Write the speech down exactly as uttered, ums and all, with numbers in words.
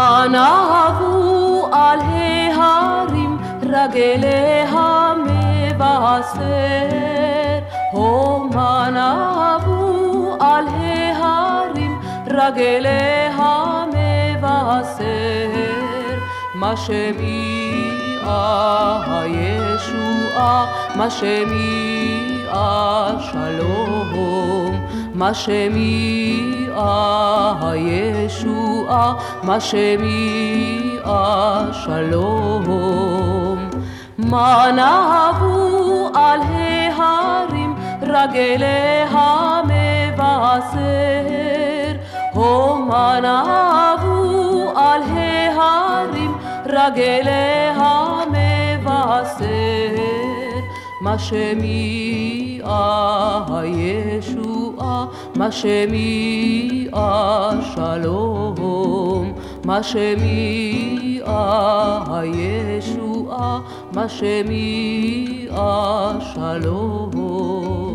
מה נהבו על ההרים רגלי המבשר, הו מה נהבו על ההרים רגלי המבשר, מה שמיעה הישועה, מה שמיעה שלום, מה שמיעה הישועה, מה שמיעה שלום. מה נהבו על ההרים רגלי המבשר, הו מה נהבו על ההרים רגלי המבשר, מה שמיעה הישועה, מה שמיעה שלום, מה שמיעה הישועה, מה שמיעה שלום.